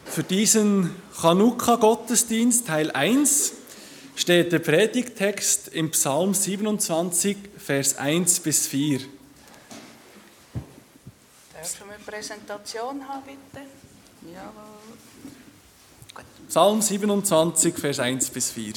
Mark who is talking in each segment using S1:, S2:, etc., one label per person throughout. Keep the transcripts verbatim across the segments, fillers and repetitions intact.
S1: Für diesen Chanukka-Gottesdienst Teil eins steht der Predigttext im Psalm siebenundzwanzig, Vers eins bis vier.
S2: Dürfen wir eine Präsentation haben, bitte? Jawohl. Gut.
S1: Psalm siebenundzwanzig, Vers eins bis vier.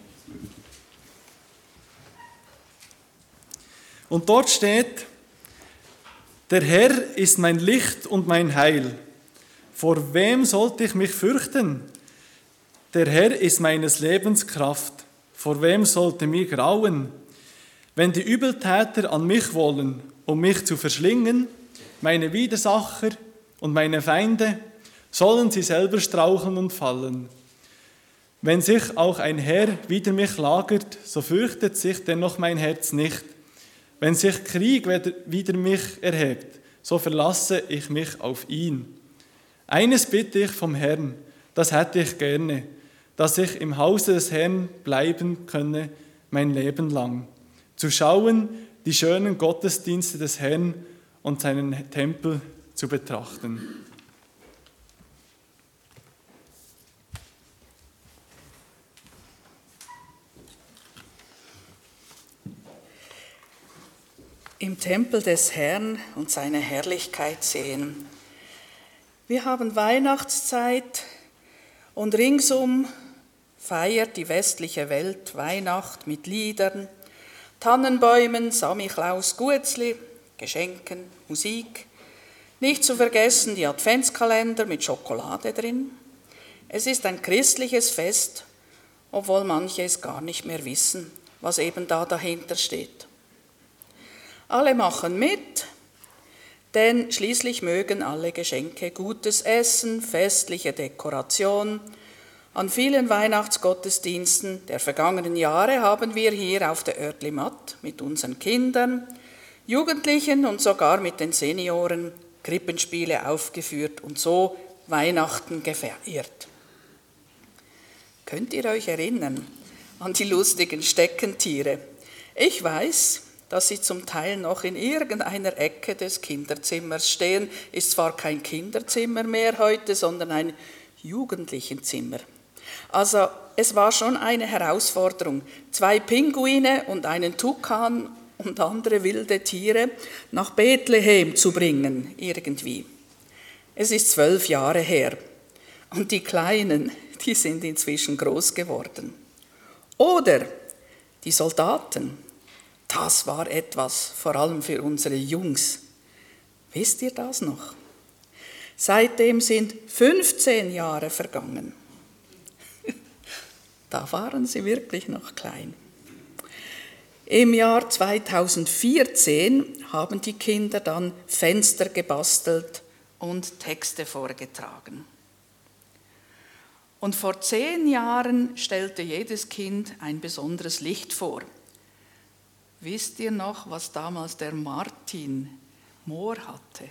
S1: Und dort steht: Der Herr ist mein Licht und mein Heil. Vor wem sollte ich mich fürchten? Der Herr ist meines Lebens Kraft. Vor wem sollte mir grauen? Wenn die Übeltäter an mich wollen, um mich zu verschlingen, meine Widersacher und meine Feinde, sollen sie selber straucheln und fallen. Wenn sich auch ein Heer wider mich lagert, so fürchtet sich dennoch mein Herz nicht. Wenn sich Krieg wider mich erhebt, so verlasse ich mich auf ihn. Eines bitte ich vom Herrn, das hätte ich gerne, dass ich im Hause des Herrn bleiben könne, mein Leben lang. Zu schauen, die schönen Gottesdienste des Herrn und seinen Tempel zu betrachten.
S2: Im Tempel des Herrn und seine Herrlichkeit sehen. Wir haben Weihnachtszeit und ringsum feiert die westliche Welt Weihnacht mit Liedern, Tannenbäumen, Samichlaus, Guetzli, Geschenken, Musik. Nicht zu vergessen die Adventskalender mit Schokolade drin. Es ist ein christliches Fest, obwohl manche es gar nicht mehr wissen, was eben da dahinter steht. Alle machen mit, denn schließlich mögen alle Geschenke gutes Essen, festliche Dekoration. An vielen Weihnachtsgottesdiensten der vergangenen Jahre haben wir hier auf der Örtli Matt mit unseren Kindern, Jugendlichen und sogar mit den Senioren Krippenspiele aufgeführt und so Weihnachten gefeiert. Könnt ihr euch erinnern an die lustigen Steckentiere? Ich weiß, dass sie zum Teil noch in irgendeiner Ecke des Kinderzimmers stehen. Ist zwar kein Kinderzimmer mehr heute, sondern ein Jugendlichenzimmer. Also es war schon eine Herausforderung, zwei Pinguine und einen Tukan und andere wilde Tiere nach Bethlehem zu bringen, irgendwie. Es ist zwölf Jahre her und die Kleinen, die sind inzwischen groß geworden. Oder die Soldaten. Das war etwas, vor allem für unsere Jungs. Wisst ihr das noch? Seitdem sind fünfzehn Jahre vergangen. Da waren sie wirklich noch klein. Im Jahr zweitausendvierzehn haben die Kinder dann Fenster gebastelt und Texte vorgetragen. Und vor zehn Jahren stellte jedes Kind ein besonderes Licht vor. Wisst ihr noch, was damals der Martin Mohr hatte?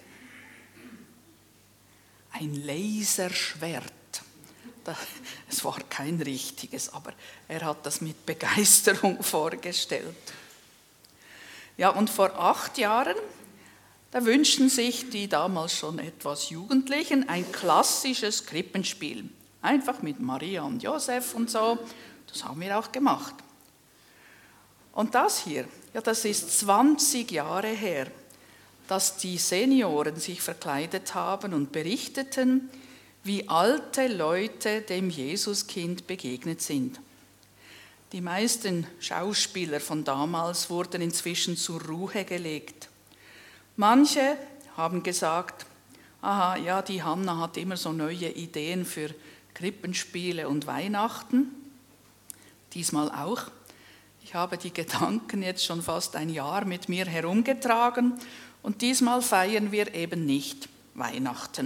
S2: Ein Laserschwert. Es war kein richtiges, aber er hat das mit Begeisterung vorgestellt. Ja, und vor acht Jahren, da wünschten sich die damals schon etwas Jugendlichen ein klassisches Krippenspiel. Einfach mit Maria und Josef und so. Das haben wir auch gemacht. Und das hier, ja, das ist zwanzig Jahre her, dass die Senioren sich verkleidet haben und berichteten, wie alte Leute dem Jesuskind begegnet sind. Die meisten Schauspieler von damals wurden inzwischen zur Ruhe gelegt. Manche haben gesagt, aha, ja, die Hanna hat immer so neue Ideen für Krippenspiele und Weihnachten. Diesmal auch. Ich habe die Gedanken jetzt schon fast ein Jahr mit mir herumgetragen und diesmal feiern wir eben nicht Weihnachten.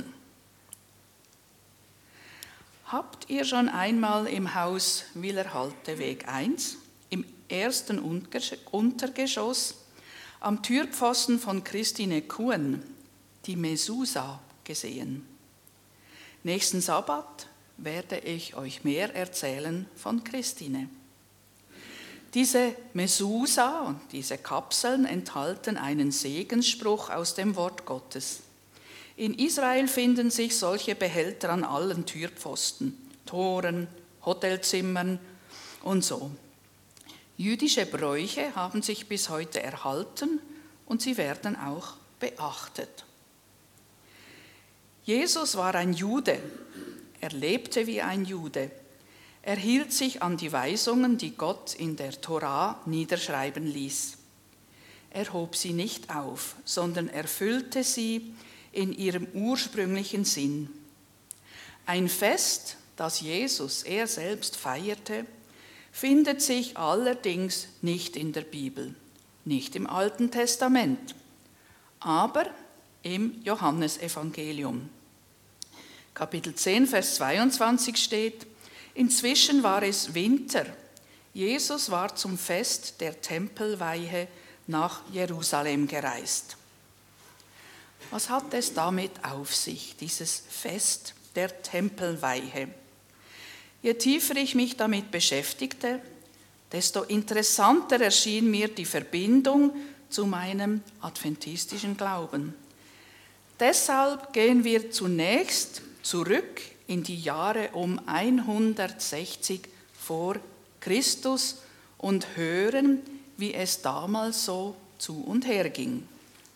S2: Habt ihr schon einmal im Haus Willerhalteweg eins, im ersten Untergeschoss, am Türpfosten von Christine Kuhn, die Mesusa, gesehen? Nächsten Sabbat werde ich euch mehr erzählen von Christine. Diese Mesusa und diese Kapseln enthalten einen Segensspruch aus dem Wort Gottes. In Israel finden sich solche Behälter an allen Türpfosten, Toren, Hotelzimmern und so. Jüdische Bräuche haben sich bis heute erhalten und sie werden auch beachtet. Jesus war ein Jude, er lebte wie ein Jude. Er hielt sich an die Weisungen, die Gott in der Tora niederschreiben ließ. Er hob sie nicht auf, sondern erfüllte sie in ihrem ursprünglichen Sinn. Ein Fest, das Jesus, er selbst feierte, findet sich allerdings nicht in der Bibel, nicht im Alten Testament, aber im Johannesevangelium. Kapitel zehn, Vers zweiundzwanzig steht: Inzwischen war es Winter. Jesus war zum Fest der Tempelweihe nach Jerusalem gereist. Was hat es damit auf sich, dieses Fest der Tempelweihe? Je tiefer ich mich damit beschäftigte, desto interessanter erschien mir die Verbindung zu meinem adventistischen Glauben. Deshalb gehen wir zunächst zurück in die Jahre um hundertsechzig vor Christus und hören, wie es damals so zu und her ging.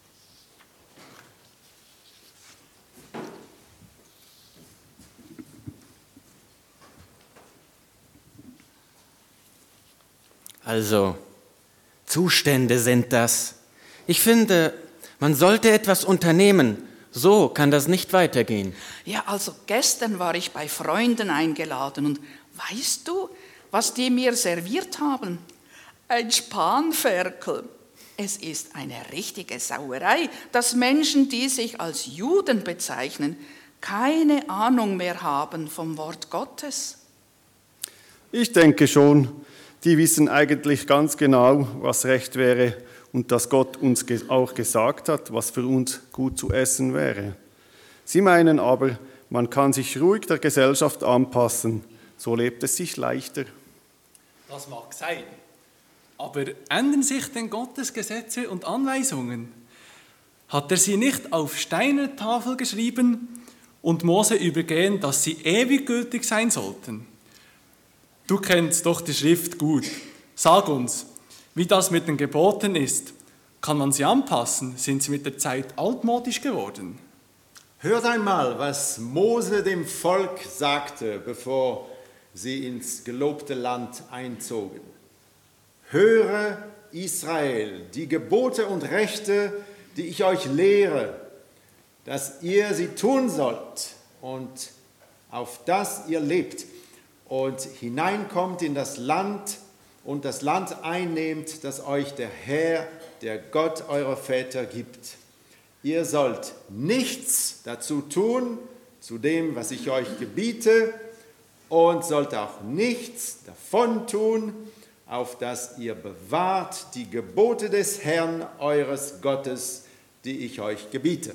S3: Also, Zustände sind das. Ich finde, man sollte etwas unternehmen. So kann das nicht weitergehen.
S2: Ja, also gestern war ich bei Freunden eingeladen und weißt du, was die mir serviert haben? Ein Spanferkel. Es ist eine richtige Sauerei, dass Menschen, die sich als Juden bezeichnen, keine Ahnung mehr haben vom Wort Gottes.
S4: Ich denke schon, die wissen eigentlich ganz genau, was recht wäre und dass Gott uns auch gesagt hat, was für uns gut zu essen wäre. Sie meinen aber, man kann sich ruhig der Gesellschaft anpassen, so lebt es sich leichter.
S1: Das mag sein. Aber ändern sich denn Gottes Gesetze und Anweisungen? Hat er sie nicht auf Steinertafel geschrieben und Mose übergehen, dass sie ewig gültig sein sollten? Du kennst doch die Schrift gut. Sag uns, wie das mit den Geboten ist. Kann man sie anpassen? Sind sie mit der Zeit altmodisch geworden?
S5: Hört einmal, was Mose dem Volk sagte, bevor sie ins gelobte Land einzogen. Höre, Israel, die Gebote und Rechte, die ich euch lehre, dass ihr sie tun sollt und auf das ihr lebt und hineinkommt in das Land und das Land einnehmt, das euch der Herr, der Gott eurer Väter gibt. Ihr sollt nichts dazu tun, zu dem, was ich euch gebiete, und sollt auch nichts davon tun, auf das ihr bewahrt die Gebote des Herrn, eures Gottes, die ich euch gebiete.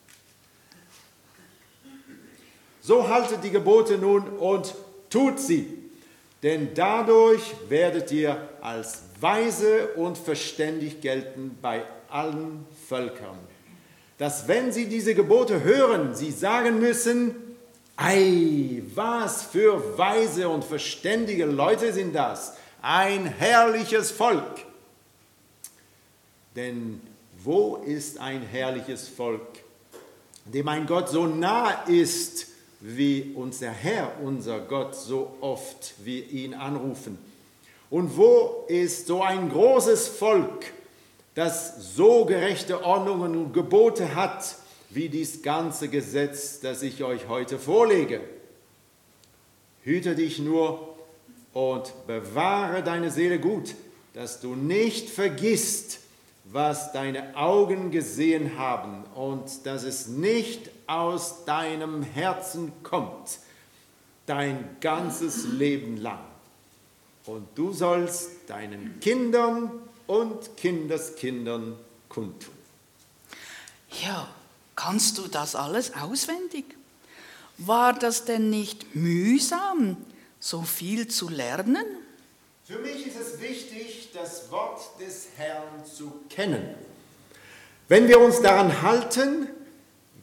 S5: So haltet die Gebote nun und tut sie, denn dadurch werdet ihr als weise und verständig gelten bei allen Völkern. Dass wenn sie diese Gebote hören, sie sagen müssen: Ei, was für weise und verständige Leute sind das, ein herrliches Volk. Denn wo ist ein herrliches Volk, dem ein Gott so nah ist, wie uns der Herr, unser Gott, so oft wir ihn anrufen? Und wo ist so ein großes Volk, das so gerechte Ordnungen und Gebote hat, wie dies ganze Gesetz, das ich euch heute vorlege? Hüte dich nur und bewahre deine Seele gut, dass du nicht vergisst, was deine Augen gesehen haben und dass es nicht aus deinem Herzen kommt, dein ganzes Leben lang. Und du sollst deinen Kindern und Kindeskindern kundtun.
S2: Ja, kannst du das alles auswendig? War das denn nicht mühsam, so viel zu lernen?
S5: Für mich ist es wichtig, das Wort des Herrn zu kennen. Wenn wir uns daran halten,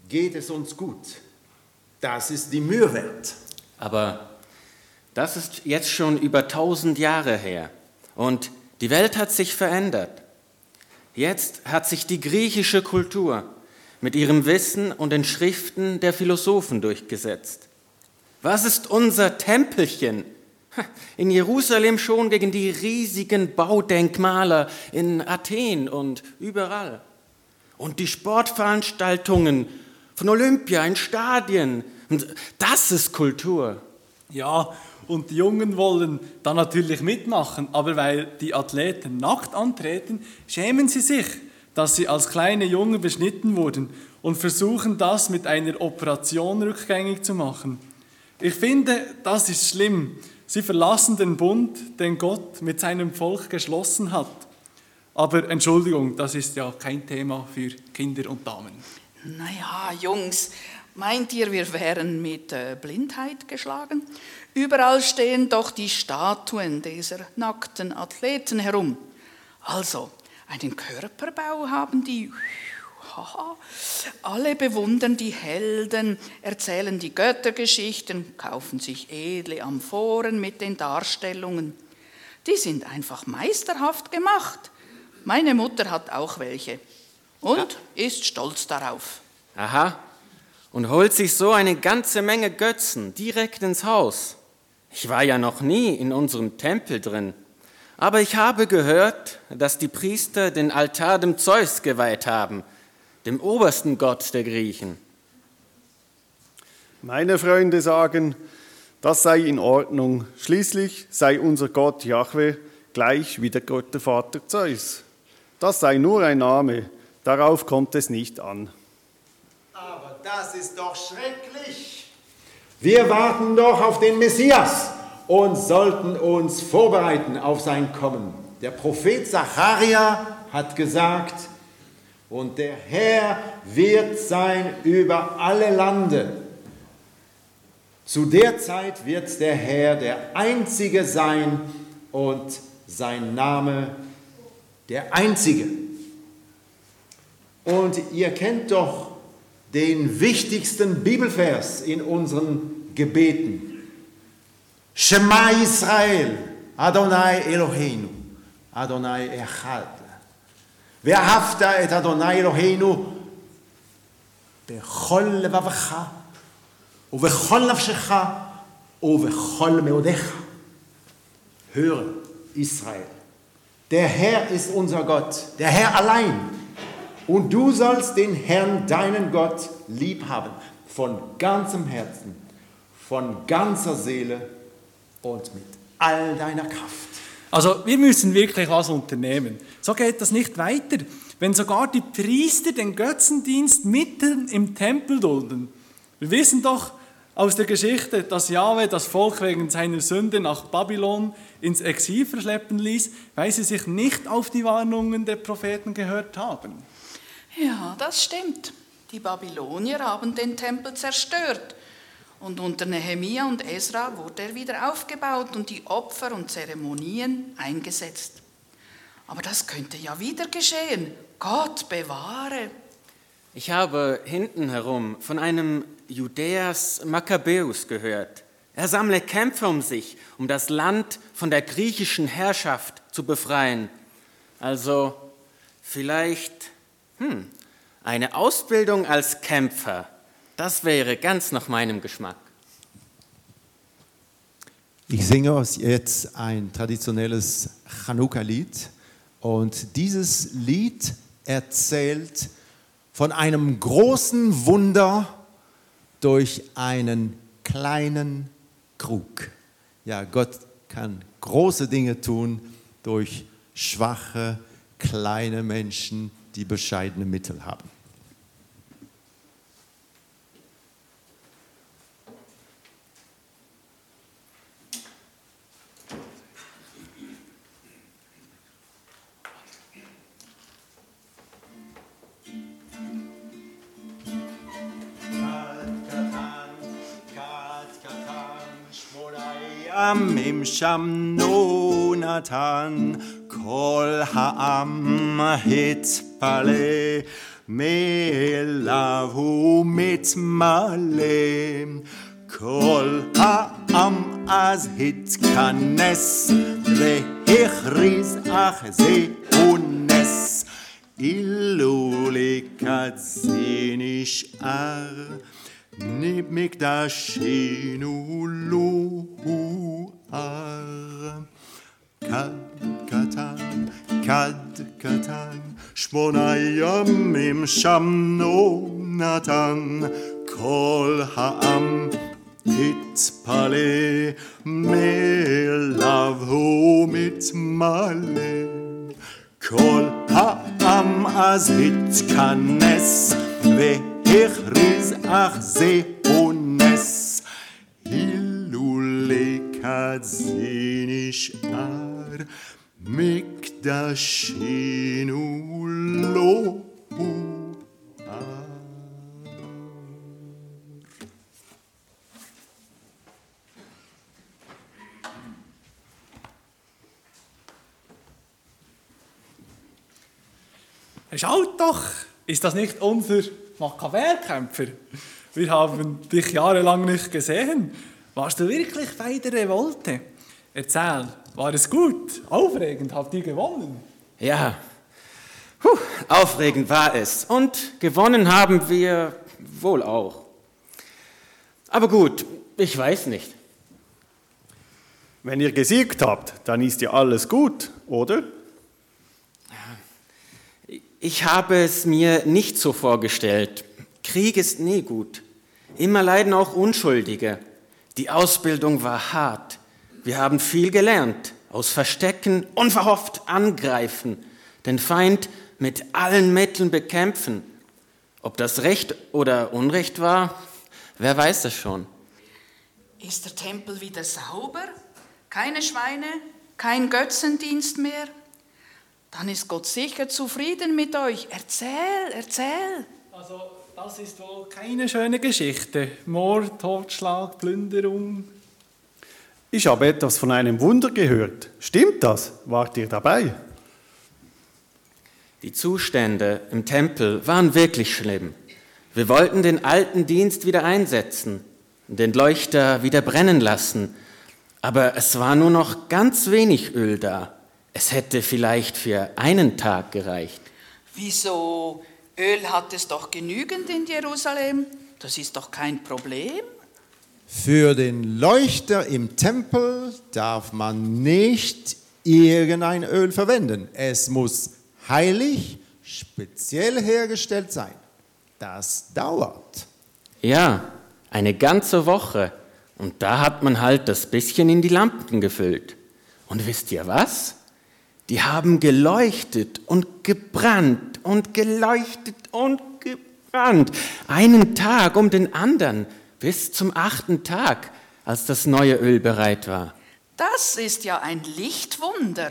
S5: geht es uns gut. Das ist die Mühe wert.
S3: Aber das ist jetzt schon über tausend Jahre her und die Welt hat sich verändert. Jetzt hat sich die griechische Kultur mit ihrem Wissen und den Schriften der Philosophen durchgesetzt. Was ist unser Tempelchen? In Jerusalem schon gegen die riesigen Baudenkmale in Athen und überall. Und die Sportveranstaltungen von Olympia in Stadien. Das ist Kultur.
S1: Ja, und die Jungen wollen da natürlich mitmachen, aber weil die Athleten nackt antreten, schämen sie sich, dass sie als kleine Junge beschnitten wurden und versuchen das mit einer Operation rückgängig zu machen. Ich finde, das ist schlimm. Sie verlassen den Bund, den Gott mit seinem Volk geschlossen hat. Aber Entschuldigung, das ist ja kein Thema für Kinder und Damen.
S2: Naja, Jungs, meint ihr, wir wären mit äh, Blindheit geschlagen? Überall stehen doch die Statuen dieser nackten Athleten herum. Also, einen Körperbau haben die. Haha. Alle bewundern die Helden, erzählen die Göttergeschichten, kaufen sich edle Amphoren mit den Darstellungen. Die sind einfach meisterhaft gemacht. Meine Mutter hat auch welche und ja. ist stolz darauf.
S3: Aha, und holt sich so eine ganze Menge Götzen direkt ins Haus. Ich war ja noch nie in unserem Tempel drin, aber ich habe gehört, dass die Priester den Altar dem Zeus geweiht haben, dem obersten Gott der Griechen.
S4: Meine Freunde sagen, das sei in Ordnung. Schließlich sei unser Gott Jahwe gleich wie der Gott der Vater Zeus. Das sei nur ein Name, darauf kommt es nicht an.
S5: Aber das ist doch schrecklich. Wir warten doch auf den Messias und sollten uns vorbereiten auf sein Kommen. Der Prophet Zacharia hat gesagt, und der Herr wird sein über alle Lande. Zu der Zeit wird der Herr der Einzige sein und sein Name der Einzige. Und ihr kennt doch den wichtigsten Bibelvers in unseren Gebeten. Shema Israel, Adonai Eloheinu, Adonai Echad. ואהבת את אדוני אלוהינו בכל לבבך ובכל נפשך ובכל מאודיך. Höre, Israel, der Herr ist unser Gott, der Herr allein. Und du sollst den Herrn, deinen Gott, lieb haben, von ganzem Herzen, von ganzer Seele und mit all deiner Kraft.
S1: Also wir müssen wirklich was unternehmen. So geht das nicht weiter, wenn sogar die Priester den Götzendienst mitten im Tempel dulden. Wir wissen doch aus der Geschichte, dass Jahwe das Volk wegen seiner Sünde nach Babylon ins Exil verschleppen ließ, weil sie sich nicht auf die Warnungen der Propheten gehört haben.
S2: Ja, das stimmt. Die Babylonier haben den Tempel zerstört. Und unter Nehemia und Esra wurde er wieder aufgebaut und die Opfer und Zeremonien eingesetzt. Aber das könnte ja wieder geschehen. Gott bewahre.
S3: Ich habe hinten herum von einem Judäas Makkabäus gehört. Er sammle Kämpfer um sich, um das Land von der griechischen Herrschaft zu befreien. Also vielleicht hm, eine Ausbildung als Kämpfer. Das wäre ganz nach meinem Geschmack.
S6: Ich singe jetzt ein traditionelles Chanukka-Lied. Und dieses Lied erzählt von einem großen Wunder durch einen kleinen Krug. Ja, Gott kann große Dinge tun durch schwache, kleine Menschen, die bescheidene Mittel haben.
S7: Amim Sham No Natan כל העם התפלא, מאליו הוא מתמלא. כל העם אז התכנס, והכריז אך זהו נס. אילו לקראת זה נשאר, מקדשנו לא הואר. כד קטן, כד קטן, שמונה ימים שמנו נתן. כל העם התפלא, מאליו הוא מתמלא. כל העם אז התכנס, והכריז אך זהו נס. הילולי כד זה נשאר, מקדשנו לא הואר.
S1: Schaut doch, ist das nicht unser Makkabäerkämpfer? Wir haben dich jahrelang nicht gesehen. Warst du wirklich bei der Revolte? Erzähl, war es gut? Aufregend, habt ihr gewonnen?
S3: Ja, Puh, aufregend war es. Und gewonnen haben wir wohl auch. Aber gut, ich weiß nicht.
S4: Wenn ihr gesiegt habt, dann ist ja alles gut, oder?
S3: Ich habe es mir nicht so vorgestellt. Krieg ist nie gut. Immer leiden auch Unschuldige. Die Ausbildung war hart. Wir haben viel gelernt. Aus Verstecken, unverhofft angreifen. Den Feind mit allen Mitteln bekämpfen. Ob das Recht oder Unrecht war, wer weiß es schon.
S2: Ist der Tempel wieder sauber? Keine Schweine, kein Götzendienst mehr? Dann ist Gott sicher zufrieden mit euch. Erzähl, erzähl.
S1: Also, das ist wohl keine schöne Geschichte. Mord, Totschlag, Plünderung.
S4: Ich habe etwas von einem Wunder gehört. Stimmt das? Wart ihr dabei?
S3: Die Zustände im Tempel waren wirklich schlimm. Wir wollten den alten Dienst wieder einsetzen, den Leuchter wieder brennen lassen. Aber es war nur noch ganz wenig Öl da. Es hätte vielleicht für einen Tag gereicht.
S2: Wieso? Öl hat es doch genügend in Jerusalem. Das ist doch kein Problem.
S6: Für den Leuchter im Tempel darf man nicht irgendein Öl verwenden. Es muss heilig, speziell hergestellt sein. Das dauert.
S3: Ja, eine ganze Woche. Und da hat man halt das bisschen in die Lampen gefüllt. Und wisst ihr was? Die haben geleuchtet und gebrannt und geleuchtet und gebrannt. Einen Tag um den anderen, bis zum achten Tag, als das neue Öl bereit war.
S2: Das ist ja ein Lichtwunder.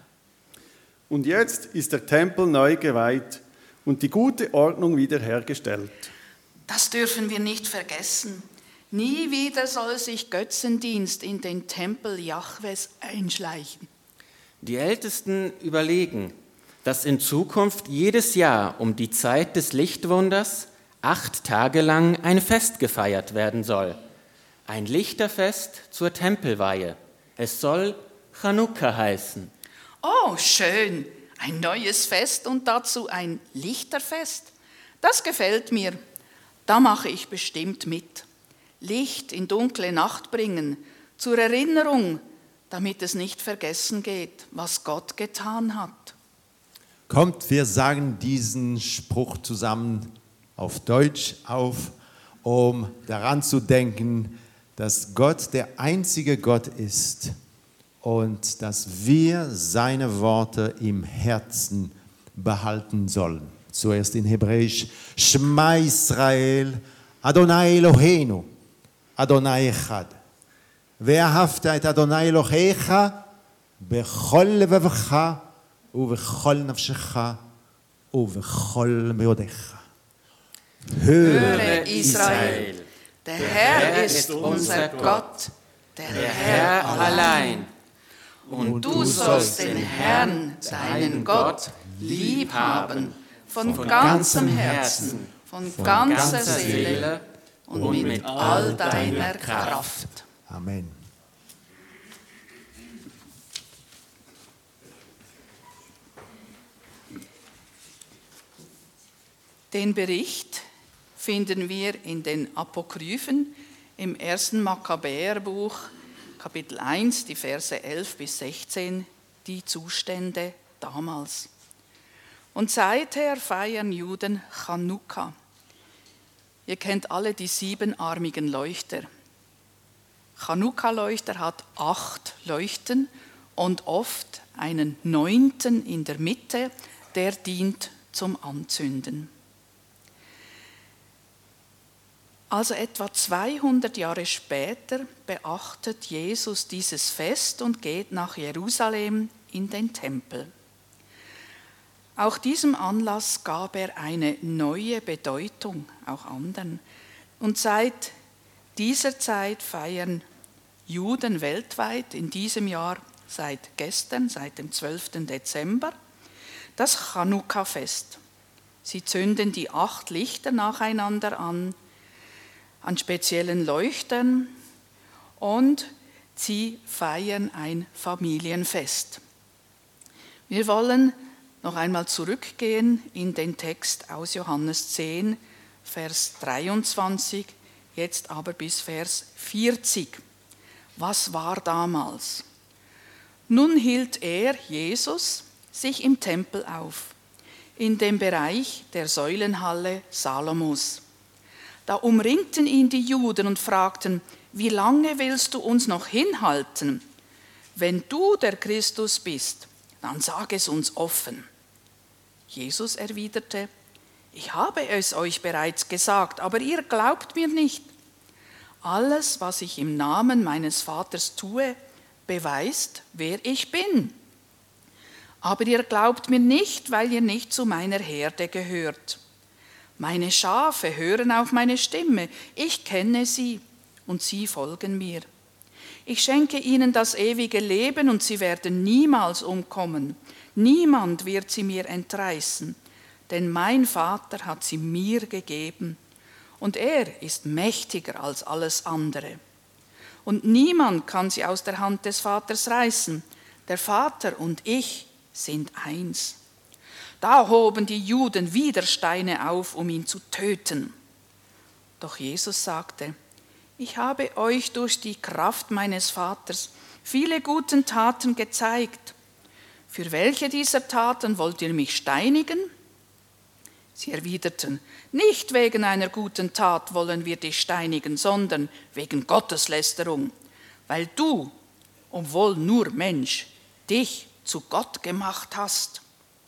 S4: Und jetzt ist der Tempel neu geweiht und die gute Ordnung wiederhergestellt.
S2: Das dürfen wir nicht vergessen. Nie wieder soll sich Götzendienst in den Tempel Jahwes einschleichen.
S3: Die Ältesten überlegen, dass in Zukunft jedes Jahr um die Zeit des Lichtwunders acht Tage lang ein Fest gefeiert werden soll. Ein Lichterfest zur Tempelweihe. Es soll Chanukka heißen.
S2: Oh, schön. Ein neues Fest und dazu ein Lichterfest. Das gefällt mir. Da mache ich bestimmt mit. Licht in dunkle Nacht bringen, zur Erinnerung, damit es nicht vergessen geht, was Gott getan hat.
S6: Kommt, wir sagen diesen Spruch zusammen auf Deutsch auf, um daran zu denken, dass Gott der einzige Gott ist und dass wir seine Worte im Herzen behalten sollen. Zuerst in Hebräisch, Shema Israel, Adonai Eloheinu, Adonai Echad. ואהבת את אדוני אלוהיך בכל לבבך ובכל נפשך ובכל מאודיך.
S2: Höre Israel, der Herr ist unser Gott, der Herr allein. Und du sollst den Herrn, deinen Gott, lieb haben, von ganzem Herzen, von ganzer Seele und mit all deiner Kraft.
S6: Amen.
S2: Den Bericht finden wir in den Apokryphen im ersten Makkabäerbuch, Kapitel eins, die Verse elf bis sechzehn, die Zustände damals. Und seither feiern Juden Chanukka. Ihr kennt alle die siebenarmigen Leuchter. Chanukka-Leuchter hat acht Leuchten und oft einen neunten in der Mitte, der dient zum Anzünden. Also etwa zweihundert Jahre später beachtet Jesus dieses Fest und geht nach Jerusalem in den Tempel. Auch diesem Anlass gab er eine neue Bedeutung, auch anderen. Und seit dieser Zeit feiern Juden weltweit in diesem Jahr, seit gestern, seit dem zwölften Dezember, das Chanukka-Fest. Sie zünden die acht Lichter nacheinander an, an speziellen Leuchtern und sie feiern ein Familienfest. Wir wollen noch einmal zurückgehen in den Text aus Johannes zehn, Vers dreiundzwanzig, jetzt aber bis Vers vierzig. Was war damals? Nun hielt er, Jesus, sich im Tempel auf, in dem Bereich der Säulenhalle Salomos. Da umringten ihn die Juden und fragten, wie lange willst du uns noch hinhalten? Wenn du der Christus bist, dann sag es uns offen. Jesus erwiderte, ich habe es euch bereits gesagt, aber ihr glaubt mir nicht. Alles, was ich im Namen meines Vaters tue, beweist, wer ich bin. Aber ihr glaubt mir nicht, weil ihr nicht zu meiner Herde gehört. Meine Schafe hören auf meine Stimme, ich kenne sie und sie folgen mir. Ich schenke ihnen das ewige Leben und sie werden niemals umkommen. Niemand wird sie mir entreißen, denn mein Vater hat sie mir gegeben und er ist mächtiger als alles andere. Und niemand kann sie aus der Hand des Vaters reißen. Der Vater und ich sind eins. Da hoben die Juden wieder Steine auf, um ihn zu töten. Doch Jesus sagte, ich habe euch durch die Kraft meines Vaters viele gute Taten gezeigt. Für welche dieser Taten wollt ihr mich steinigen? Sie erwiderten, nicht wegen einer guten Tat wollen wir dich steinigen, sondern wegen Gotteslästerung, weil du, obwohl nur Mensch, dich zu Gott gemacht hast.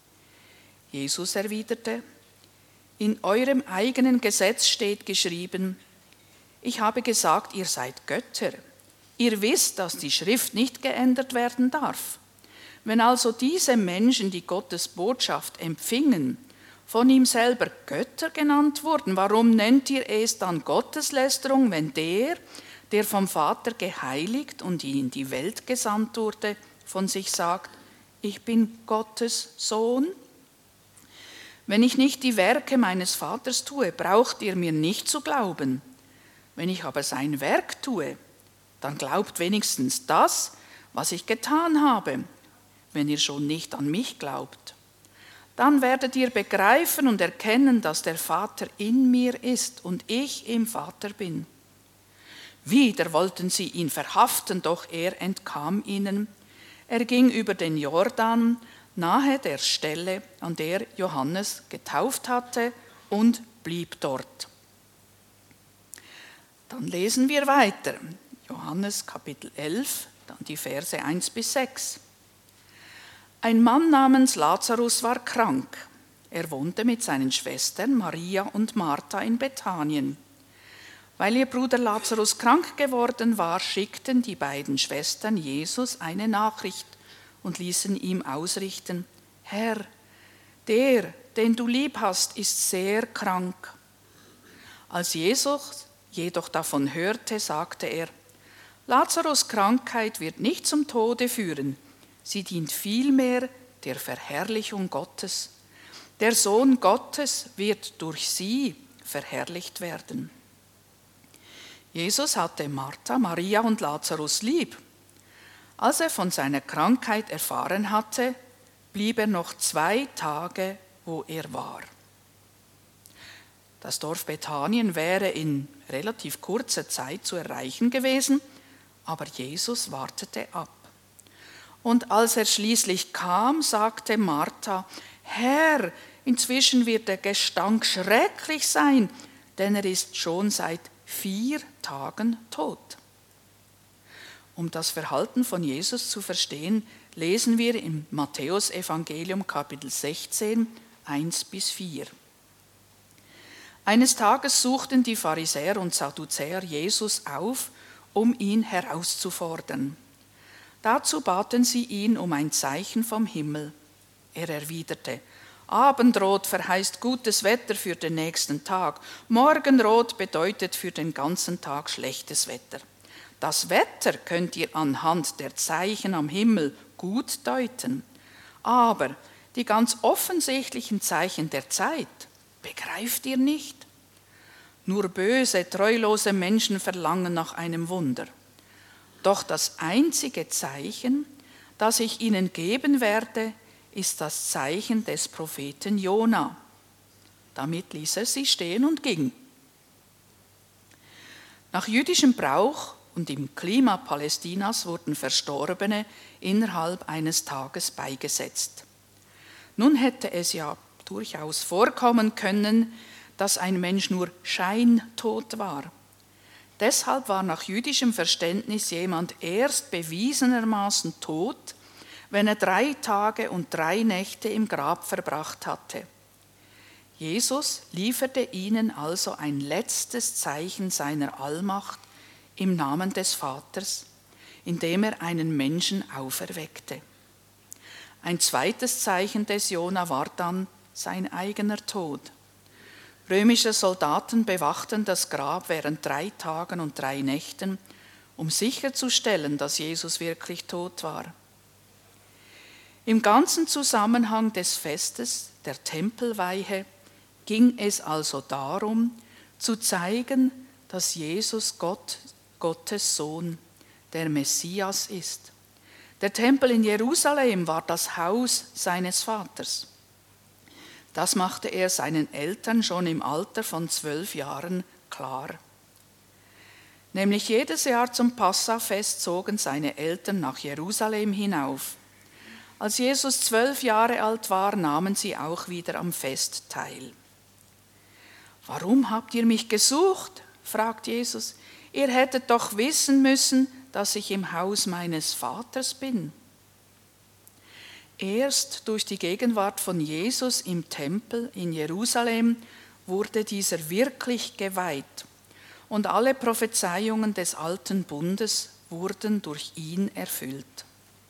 S2: Jesus erwiderte, in eurem eigenen Gesetz steht geschrieben, ich habe gesagt, ihr seid Götter. Ihr wisst, dass die Schrift nicht geändert werden darf. Wenn also diese Menschen, die Gottes Botschaft empfingen, von ihm selber Götter genannt wurden, warum nennt ihr es dann Gotteslästerung, wenn der, der vom Vater geheiligt und in die Welt gesandt wurde, von sich sagt, ich bin Gottes Sohn? Wenn ich nicht die Werke meines Vaters tue, braucht ihr mir nicht zu glauben. Wenn ich aber sein Werk tue, dann glaubt wenigstens das, was ich getan habe, wenn ihr schon nicht an mich glaubt. Dann werdet ihr begreifen und erkennen, dass der Vater in mir ist und ich im Vater bin. Wieder wollten sie ihn verhaften, doch er entkam ihnen. Er ging über den Jordan, nahe der Stelle, an der Johannes getauft hatte, und blieb dort. Dann lesen wir weiter. Johannes Kapitel elf, dann die Verse eins bis sechs. Ein Mann namens Lazarus war krank. Er wohnte mit seinen Schwestern Maria und Martha in Bethanien. Weil ihr Bruder Lazarus krank geworden war, schickten die beiden Schwestern Jesus eine Nachricht und ließen ihm ausrichten, Herr, der, den du lieb hast, ist sehr krank. Als Jesus jedoch davon hörte, sagte er, Lazarus' Krankheit wird nicht zum Tode führen, sie dient vielmehr der Verherrlichung Gottes. Der Sohn Gottes wird durch sie verherrlicht werden. Jesus hatte Martha, Maria und Lazarus lieb. Als er von seiner Krankheit erfahren hatte, blieb er noch zwei Tage, wo er war. Das Dorf Bethanien wäre in relativ kurzer Zeit zu erreichen gewesen, aber Jesus wartete ab. Und als er schließlich kam, sagte Martha: Herr, inzwischen wird der Gestank schrecklich sein, denn er ist schon seit vier Tagen tot. Um das Verhalten von Jesus zu verstehen, lesen wir im Matthäusevangelium Kapitel sechzehn, eins bis vier. Eines Tages suchten die Pharisäer und Sadduzäer Jesus auf, um ihn herauszufordern. Dazu baten sie ihn um ein Zeichen vom Himmel. Er erwiderte: Abendrot verheißt gutes Wetter für den nächsten Tag. Morgenrot bedeutet für den ganzen Tag schlechtes Wetter. Das Wetter könnt ihr anhand der Zeichen am Himmel gut deuten. Aber die ganz offensichtlichen Zeichen der Zeit begreift ihr nicht. Nur böse, treulose Menschen verlangen nach einem Wunder. Doch das einzige Zeichen, das ich ihnen geben werde, ist das Zeichen des Propheten Jona. Damit ließ er sie stehen und ging. Nach jüdischem Brauch und im Klima Palästinas wurden Verstorbene innerhalb eines Tages beigesetzt. Nun hätte es ja durchaus vorkommen können, dass ein Mensch nur scheintot war. Deshalb war nach jüdischem Verständnis jemand erst bewiesenermaßen tot, wenn er drei Tage und drei Nächte im Grab verbracht hatte. Jesus lieferte ihnen also ein letztes Zeichen seiner Allmacht im Namen des Vaters, indem er einen Menschen auferweckte. Ein zweites Zeichen des Jona war dann sein eigener Tod. Römische Soldaten bewachten das Grab während drei Tagen und drei Nächten, um sicherzustellen, dass Jesus wirklich tot war. Im ganzen Zusammenhang des Festes, der Tempelweihe, ging es also darum, zu zeigen, dass Jesus Gott, Gottes Sohn, der Messias ist. Der Tempel in Jerusalem war das Haus seines Vaters. Das machte er seinen Eltern schon im Alter von zwölf Jahren klar. Nämlich jedes Jahr zum Passafest zogen seine Eltern nach Jerusalem hinauf. Als Jesus zwölf Jahre alt war, nahmen sie auch wieder am Fest teil. »Warum habt ihr mich gesucht?« fragt Jesus. »Ihr hättet doch wissen müssen, dass ich im Haus meines Vaters bin.« Erst durch die Gegenwart von Jesus im Tempel in Jerusalem wurde dieser wirklich geweiht und alle Prophezeiungen des Alten Bundes wurden durch ihn erfüllt.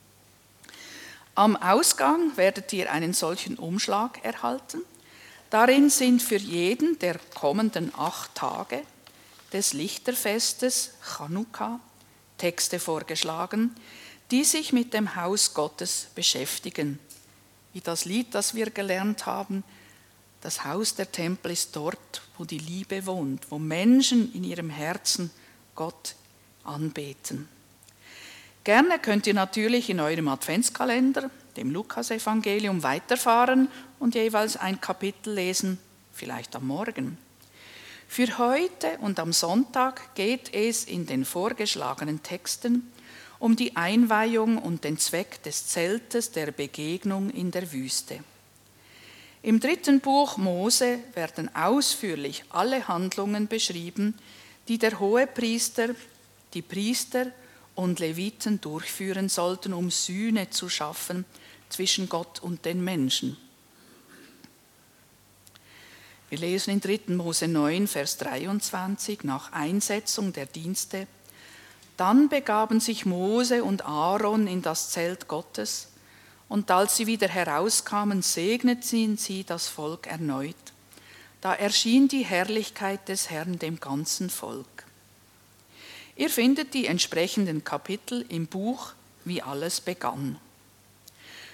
S2: Am Ausgang werdet ihr einen solchen Umschlag erhalten. Darin sind für jeden der kommenden acht Tage des Lichterfestes Chanukka Texte vorgeschlagen, die sich mit dem Haus Gottes beschäftigen. Wie das Lied, das wir gelernt haben, das Haus der Tempel ist dort, wo die Liebe wohnt, wo Menschen in ihrem Herzen Gott anbeten. Gerne könnt ihr natürlich in eurem Adventskalender, dem Lukasevangelium, weiterfahren und jeweils ein Kapitel lesen, vielleicht am Morgen. Für heute und am Sonntag geht es in den vorgeschlagenen Texten um die Einweihung und den Zweck des Zeltes der Begegnung in der Wüste. Im dritten Buch Mose werden ausführlich alle Handlungen beschrieben, die der Hohepriester, die Priester und Leviten durchführen sollten, um Sühne zu schaffen zwischen Gott und den Menschen. Wir lesen in dritten Mose neun, Vers dreiundzwanzig, nach Einsetzung der Dienste: Dann begaben sich Mose und Aaron in das Zelt Gottes, und als sie wieder herauskamen, segneten sie das Volk erneut. Da erschien die Herrlichkeit des Herrn dem ganzen Volk. Ihr findet die entsprechenden Kapitel im Buch Wie alles begann.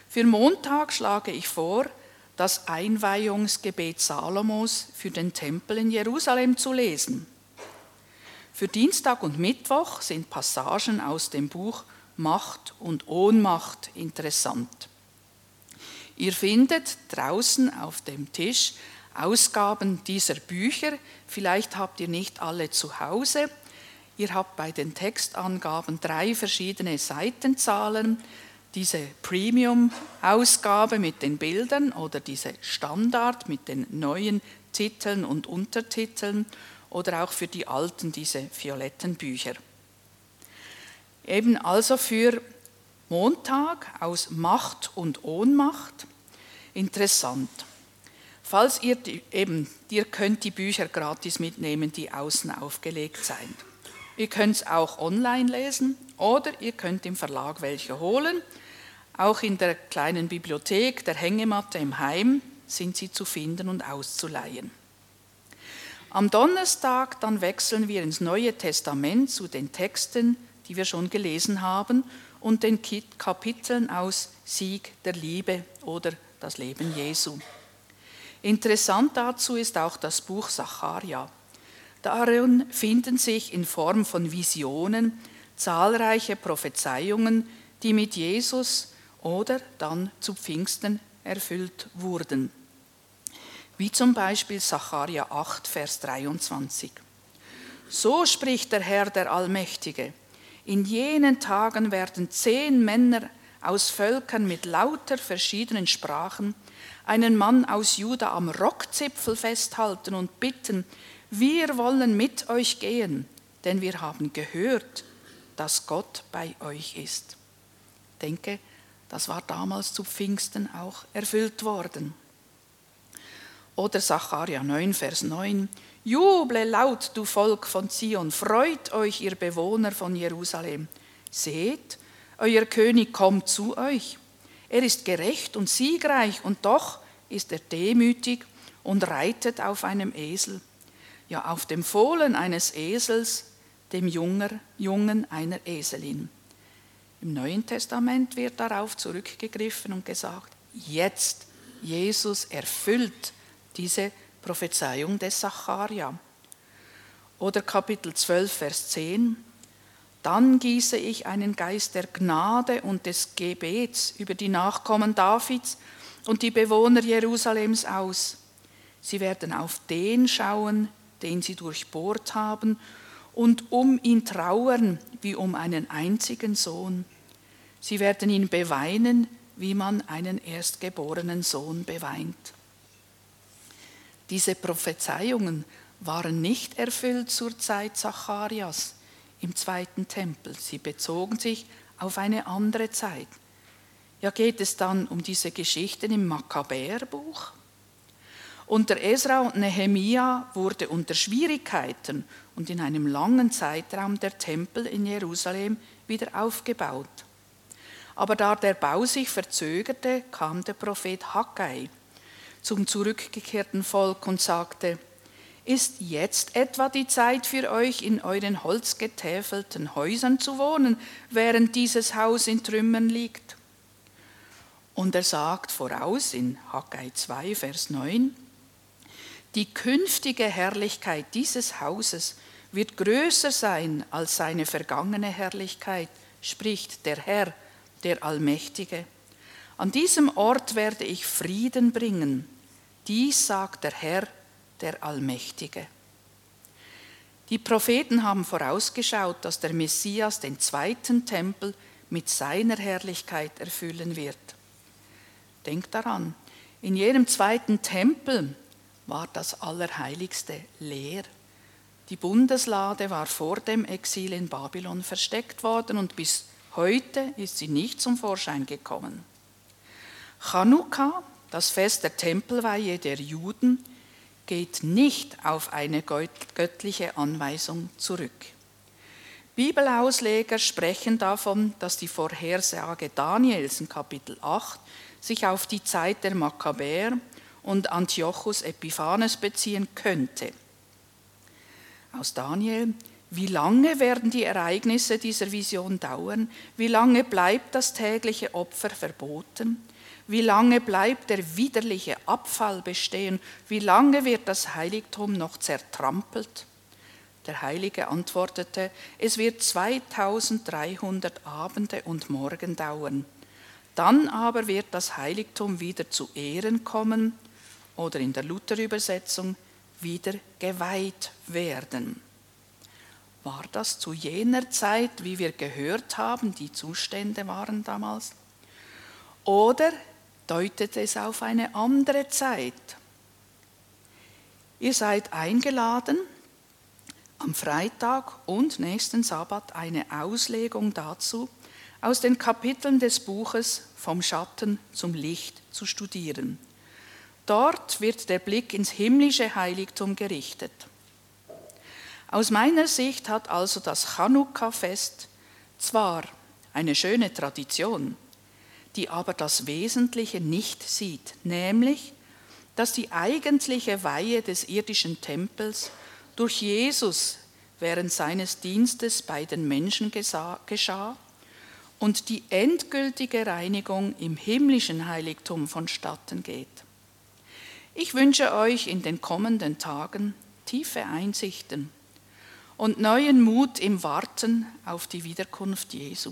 S2: Für Montag schlage ich vor, das Einweihungsgebet Salomos für den Tempel in Jerusalem zu lesen. Für Dienstag und Mittwoch sind Passagen aus dem Buch Macht und Ohnmacht interessant. Ihr findet draußen auf dem Tisch Ausgaben dieser Bücher. Vielleicht habt ihr nicht alle zu Hause. Ihr habt bei den Textangaben drei verschiedene Seitenzahlen. Diese Premium-Ausgabe mit den Bildern oder diese Standard mit den neuen Titeln und Untertiteln oder auch für die alten diese violetten Bücher. Eben also für Montag aus Macht und Ohnmacht. Interessant. Falls ihr die, eben, ihr könnt die Bücher gratis mitnehmen, die außen aufgelegt sind. Ihr könnt es auch online lesen oder ihr könnt im Verlag welche holen. Auch in der kleinen Bibliothek der Hängematte im Heim sind sie zu finden und auszuleihen. Am Donnerstag dann wechseln wir ins Neue Testament zu den Texten, die wir schon gelesen haben, und den Kapiteln aus Sieg der Liebe oder das Leben Jesu. Interessant dazu ist auch das Buch Sacharja. Darin finden sich in Form von Visionen zahlreiche Prophezeiungen, die mit Jesus oder dann zu Pfingsten erfüllt wurden. Wie zum Beispiel Sacharja acht, Vers dreiundzwanzig. So spricht der Herr, der Allmächtige: In jenen Tagen werden zehn Männer aus Völkern mit lauter verschiedenen Sprachen einen Mann aus Juda am Rockzipfel festhalten und bitten: Wir wollen mit euch gehen, denn wir haben gehört, dass Gott bei euch ist. Ich denke, das war damals zu Pfingsten auch erfüllt worden. Oder Sacharja neun, Vers neun. Juble laut, du Volk von Zion, freut euch, ihr Bewohner von Jerusalem. Seht, euer König kommt zu euch. Er ist gerecht und siegreich und doch ist er demütig und reitet auf einem Esel. Ja, auf dem Fohlen eines Esels, dem Junger, Jungen einer Eselin. Im Neuen Testament wird darauf zurückgegriffen und gesagt, jetzt, Jesus erfüllt diese Prophezeiung des Sacharja. Oder Kapitel zwölf, Vers zehn. Dann gieße ich einen Geist der Gnade und des Gebets über die Nachkommen Davids und die Bewohner Jerusalems aus. Sie werden auf den schauen, den sie durchbohrt haben, und um ihn trauern wie um einen einzigen Sohn. Sie werden ihn beweinen, wie man einen erstgeborenen Sohn beweint. Diese Prophezeiungen waren nicht erfüllt zur Zeit Zacharias im zweiten Tempel. Sie bezogen sich auf eine andere Zeit. Ja, geht es dann um diese Geschichten im Makkabäerbuch? Unter Esra und Nehemia wurde unter Schwierigkeiten und in einem langen Zeitraum der Tempel in Jerusalem wieder aufgebaut. Aber da der Bau sich verzögerte, kam der Prophet Haggai zum zurückgekehrten Volk und sagte: Ist jetzt etwa die Zeit für euch, in euren holzgetäfelten Häusern zu wohnen, während dieses Haus in Trümmern liegt? Und er sagt voraus in Haggai zwei, Vers neun, die künftige Herrlichkeit dieses Hauses wird größer sein als seine vergangene Herrlichkeit, spricht der Herr, der Allmächtige. An diesem Ort werde ich Frieden bringen. Dies sagt der Herr, der Allmächtige. Die Propheten haben vorausgeschaut, dass der Messias den zweiten Tempel mit seiner Herrlichkeit erfüllen wird. Denkt daran, in jedem zweiten Tempel war das Allerheiligste leer. Die Bundeslade war vor dem Exil in Babylon versteckt worden und bis heute ist sie nicht zum Vorschein gekommen. Chanukka, das Fest der Tempelweihe der Juden, geht nicht auf eine göttliche Anweisung zurück. Bibelausleger sprechen davon, dass die Vorhersage Daniels in Kapitel acht sich auf die Zeit der Makkabäer und Antiochus Epiphanes beziehen könnte. Aus Daniel: Wie lange werden die Ereignisse dieser Vision dauern? Wie lange bleibt das tägliche Opfer verboten? Wie lange bleibt der widerliche Abfall bestehen? Wie lange wird das Heiligtum noch zertrampelt? Der Heilige antwortete, es wird zweitausenddreihundert Abende und Morgen dauern. Dann aber wird das Heiligtum wieder zu Ehren kommen oder in der Luther-Übersetzung wieder geweiht werden. War das zu jener Zeit, wie wir gehört haben, die Zustände waren damals? Oder deutet es auf eine andere Zeit? Ihr seid eingeladen, am Freitag und nächsten Sabbat eine Auslegung dazu aus den Kapiteln des Buches Vom Schatten zum Licht zu studieren. Dort wird der Blick ins himmlische Heiligtum gerichtet. Aus meiner Sicht hat also das Chanukka-Fest zwar eine schöne Tradition, die aber das Wesentliche nicht sieht, nämlich, dass die eigentliche Weihe des irdischen Tempels durch Jesus während seines Dienstes bei den Menschen geschah und die endgültige Reinigung im himmlischen Heiligtum vonstatten geht. Ich wünsche euch in den kommenden Tagen tiefe Einsichten und neuen Mut im Warten auf die Wiederkunft Jesu.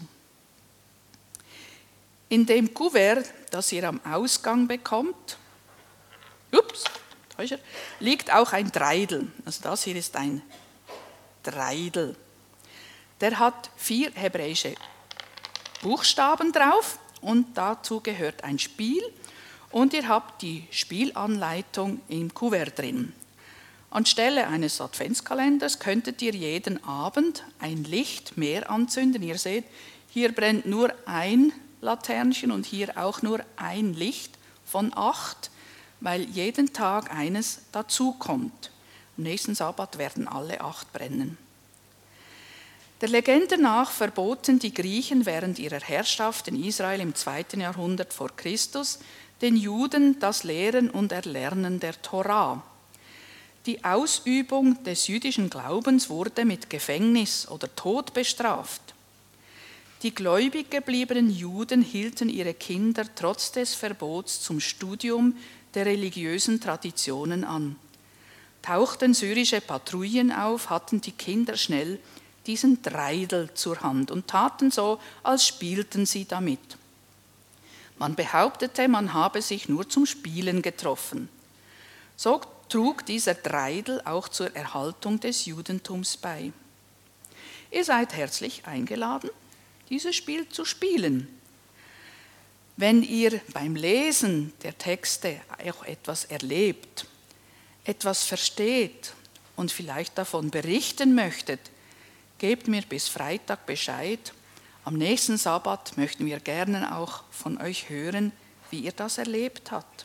S2: In dem Kuvert, das ihr am Ausgang bekommt, ups, da ist er, liegt auch ein Dreidel. Also das hier ist ein Dreidel. Der hat vier hebräische Buchstaben drauf und dazu gehört ein Spiel und ihr habt die Spielanleitung im Kuvert drin. Anstelle eines Adventskalenders könntet ihr jeden Abend ein Licht mehr anzünden. Ihr seht, hier brennt nur ein Laternchen und hier auch nur ein Licht von acht, weil jeden Tag eines dazukommt. Am nächsten Sabbat werden alle acht brennen. Der Legende nach verboten die Griechen während ihrer Herrschaft in Israel im zweiten Jahrhundert vor Christus den Juden das Lehren und Erlernen der Torah. Die Ausübung des jüdischen Glaubens wurde mit Gefängnis oder Tod bestraft. Die gläubig gebliebenen Juden hielten ihre Kinder trotz des Verbots zum Studium der religiösen Traditionen an. Tauchten syrische Patrouillen auf, hatten die Kinder schnell diesen Dreidel zur Hand und taten so, als spielten sie damit. Man behauptete, man habe sich nur zum Spielen getroffen. So trug dieser Dreidel auch zur Erhaltung des Judentums bei. Ihr seid herzlich eingeladen, dieses Spiel zu spielen. Wenn ihr beim Lesen der Texte auch etwas erlebt, etwas versteht und vielleicht davon berichten möchtet, gebt mir bis Freitag Bescheid. Am nächsten Sabbat möchten wir gerne auch von euch hören, wie ihr das erlebt habt.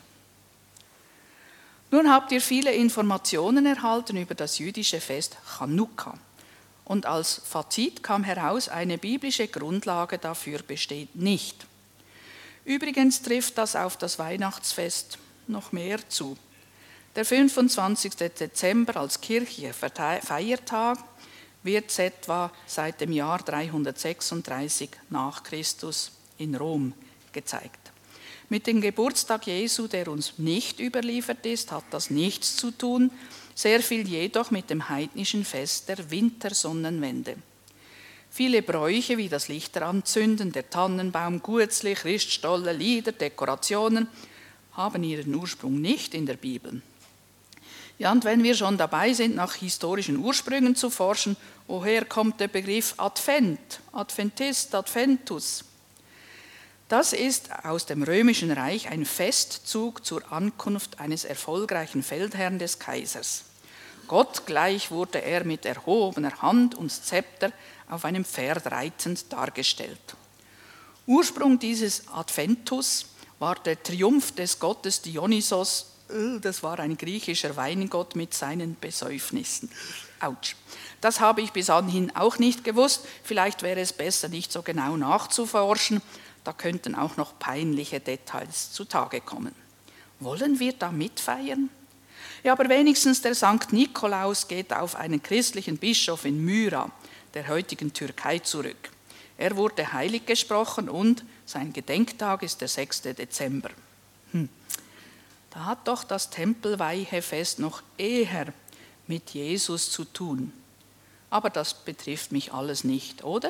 S2: Nun habt ihr viele Informationen erhalten über das jüdische Fest Chanukka. Und als Fazit kam heraus, eine biblische Grundlage dafür besteht nicht. Übrigens trifft das auf das Weihnachtsfest noch mehr zu. Der fünfundzwanzigste Dezember als kirchlicher Feiertag wird etwa seit dem Jahr dreihundertsechsunddreißig nach Christus in Rom gezeigt. Mit dem Geburtstag Jesu, der uns nicht überliefert ist, hat das nichts zu tun, sehr viel jedoch mit dem heidnischen Fest der Wintersonnenwende. Viele Bräuche wie das Lichteranzünden, der Tannenbaum, Guetzli, Christstolle, Lieder, Dekorationen haben ihren Ursprung nicht in der Bibel. Ja, und wenn wir schon dabei sind, nach historischen Ursprüngen zu forschen, woher kommt der Begriff Advent, Adventist, Adventus? Das ist aus dem Römischen Reich ein Festzug zur Ankunft eines erfolgreichen Feldherrn des Kaisers. Gottgleich wurde er mit erhobener Hand und Zepter auf einem Pferd reitend dargestellt. Ursprung dieses Adventus war der Triumph des Gottes Dionysos, das war ein griechischer Weingott mit seinen Besäufnissen. Autsch. Das habe ich bis anhin auch nicht gewusst, vielleicht wäre es besser, nicht so genau nachzuforschen, da könnten auch noch peinliche Details zutage kommen. Wollen wir da mitfeiern? Ja, aber wenigstens der Sankt Nikolaus geht auf einen christlichen Bischof in Myra, der heutigen Türkei, zurück. Er wurde heilig gesprochen und sein Gedenktag ist der sechste Dezember. Hm. Da hat doch das Tempelweihefest noch eher mit Jesus zu tun. Aber das betrifft mich alles nicht, oder?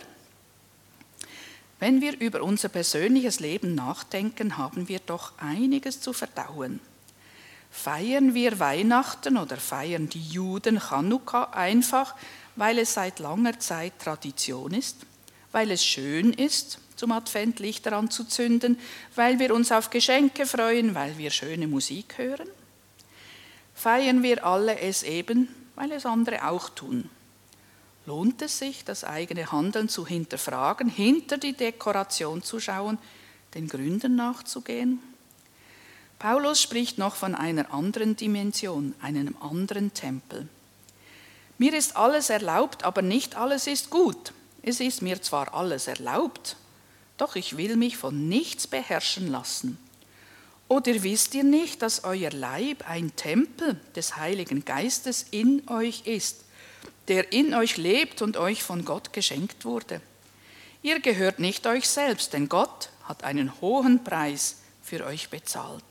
S2: Wenn wir über unser persönliches Leben nachdenken, haben wir doch einiges zu verdauen. Feiern wir Weihnachten oder feiern die Juden Chanukka einfach, weil es seit langer Zeit Tradition ist, weil es schön ist, zum Advent Lichter anzuzünden, weil wir uns auf Geschenke freuen, weil wir schöne Musik hören? Feiern wir alle es eben, weil es andere auch tun? Lohnt es sich, das eigene Handeln zu hinterfragen, hinter die Dekoration zu schauen, den Gründen nachzugehen? Paulus spricht noch von einer anderen Dimension, einem anderen Tempel. Mir ist alles erlaubt, aber nicht alles ist gut. Es ist mir zwar alles erlaubt, doch ich will mich von nichts beherrschen lassen. Oder wisst ihr nicht, dass euer Leib ein Tempel des Heiligen Geistes in euch ist, der in euch lebt und euch von Gott geschenkt wurde? Ihr gehört nicht euch selbst, denn Gott hat einen hohen Preis für euch bezahlt.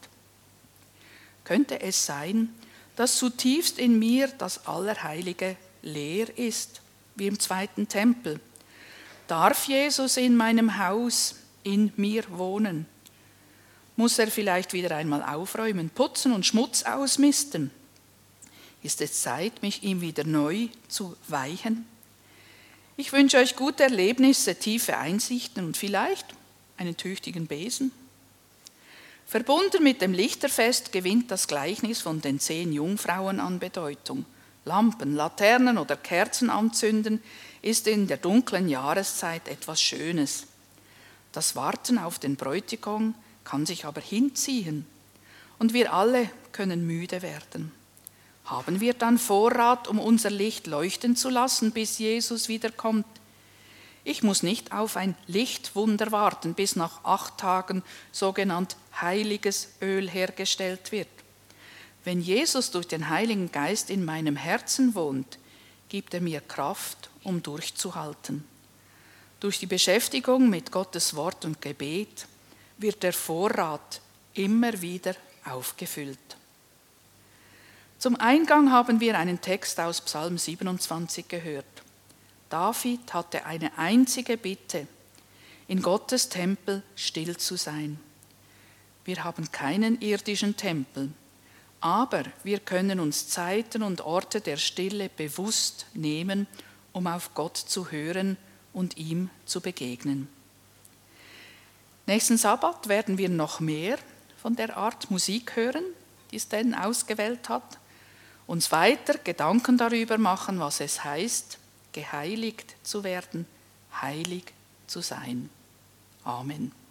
S2: Könnte es sein, dass zutiefst in mir das Allerheilige leer ist, wie im zweiten Tempel? Darf Jesus in meinem Haus in mir wohnen? Muss er vielleicht wieder einmal aufräumen, putzen und Schmutz ausmisten? Ist es Zeit, mich ihm wieder neu zu weihen? Ich wünsche euch gute Erlebnisse, tiefe Einsichten und vielleicht einen tüchtigen Besen. Verbunden mit dem Lichterfest gewinnt das Gleichnis von den zehn Jungfrauen an Bedeutung. Lampen, Laternen oder Kerzen anzünden ist in der dunklen Jahreszeit etwas Schönes. Das Warten auf den Bräutigam kann sich aber hinziehen und wir alle können müde werden. Haben wir dann Vorrat, um unser Licht leuchten zu lassen, bis Jesus wiederkommt? Ich muss nicht auf ein Lichtwunder warten, bis nach acht Tagen sogenannt heiliges Öl hergestellt wird. Wenn Jesus durch den Heiligen Geist in meinem Herzen wohnt, gibt er mir Kraft, um durchzuhalten. Durch die Beschäftigung mit Gottes Wort und Gebet wird der Vorrat immer wieder aufgefüllt. Zum Eingang haben wir einen Text aus Psalm siebenundzwanzig gehört. David hatte eine einzige Bitte, in Gottes Tempel still zu sein. Wir haben keinen irdischen Tempel, aber wir können uns Zeiten und Orte der Stille bewusst nehmen, um auf Gott zu hören und ihm zu begegnen. Nächsten Sabbat werden wir noch mehr von der Art Musik hören, die Stan ausgewählt hat, uns weiter Gedanken darüber machen, was es heißt, geheiligt zu werden, heilig zu sein. Amen.